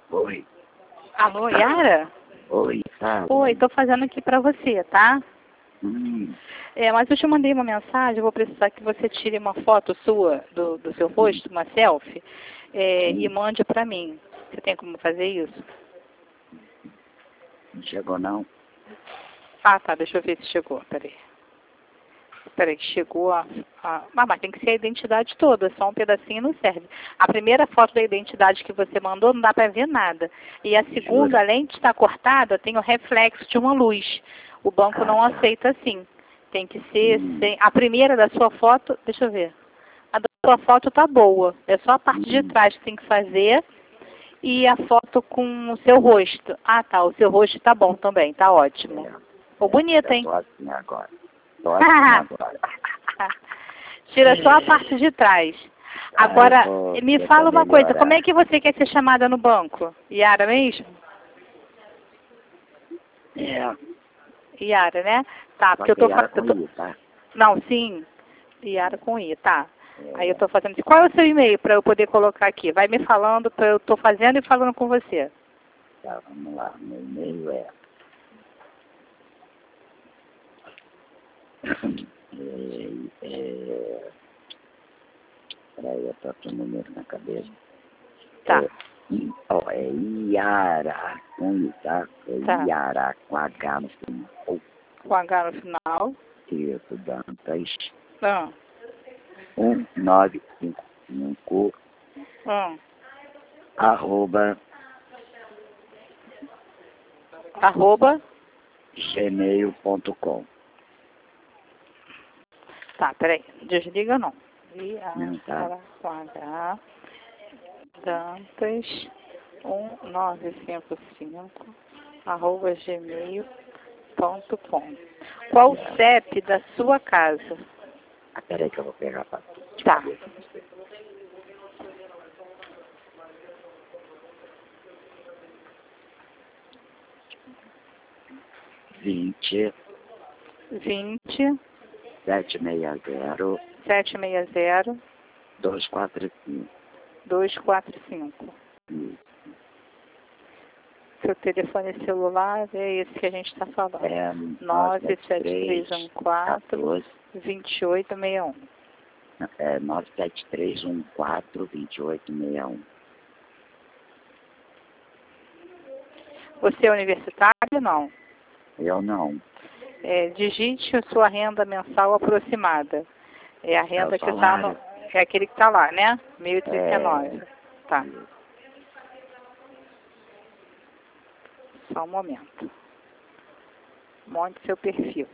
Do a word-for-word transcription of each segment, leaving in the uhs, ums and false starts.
Oi. Alô, Yara? Oi, fala. Oi, tô fazendo aqui pra você, tá? Hum, É, mas eu te mandei uma mensagem, eu vou precisar que você tire uma foto sua do, do seu rosto, uma selfie, é, e mande pra mim. Você tem como fazer isso? não chegou não? Ah, tá, deixa eu ver se chegou, peraí. Peraí, chegou a, a... Ah, mas tem que ser a identidade toda, só um pedacinho não serve. A primeira foto da identidade que você mandou não dá pra ver nada. E a segunda, Jura? além de estar cortada, tem o reflexo de uma luz. O banco Ah, não tá. aceita assim. Tem que ser Hum. sem... A primeira da sua foto, deixa eu ver. A da sua foto tá boa. É só a parte de Hum. trás que tem que fazer. E a foto com o seu rosto. Ah, tá. O seu rosto tá bom também, tá ótimo. É, Ficou bonita, eu hein? tô assim agora. Tô assim agora. Tira só a parte de trás. Ah, Agora, eu vou me tentar fala uma coisa, melhorar. como é que você quer ser chamada no banco? Yara mesmo? É, Yara, né? Tá, porque só eu que tô era fazendo... com I, tá? Não, sim. Yara com I, tá. É, Aí eu tô fazendo assim. Qual é o seu e-mail para eu poder colocar aqui? Vai me falando, pra eu tô fazendo e falando com você. tá, vamos lá. Meu e-mail é... é, é... Peraí, eu tô com o número na cabeça. Tá, É, I, ó, é Iara, com I, tá? É tá. Iara, com H no final. Com H no final. Isso, Dantas. Ah, um nove cinco cinco ah. arroba Arroba. gmail ponto com. Tá, peraí. Desliga não. Não, tá? Iara com H. Dantas. um nove cinco cinco arroba gmail ponto com. Qual o C E P da sua casa? Ah, peraí que eu vou pegar a fatura de Tá. cabeça pra você. vinte, vinte, sete seis zero, sete seis zero, dois quatro cinco. dois quatro cinco. Seu telefone celular é esse que a gente está falando. É nove sete três um quatro, dois oito seis um. É nove sete três um quatro, dois oito seis um. Você é universitário ou não? Eu não. É, digite a sua renda mensal aproximada. É a renda É o que está no... salário. É aquele que está lá, né? mil e trinta e nove. É... Tá. Só um momento. Monte seu perfil.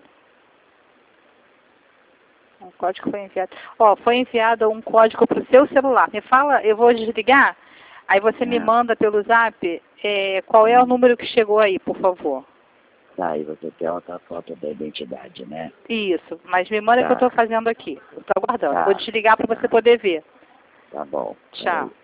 Um código foi enviado. Ó, foi enviado um código para o seu celular. Me fala, eu vou desligar. Aí você me É. manda pelo zap é, qual é o número que chegou aí, por favor. Tá, e você tem outra foto da identidade, né? Isso, mas me manda Tá. que eu estou fazendo aqui. Eu estou aguardando. Tá. Vou desligar para você poder ver. Tá bom. Tchau. Peraí.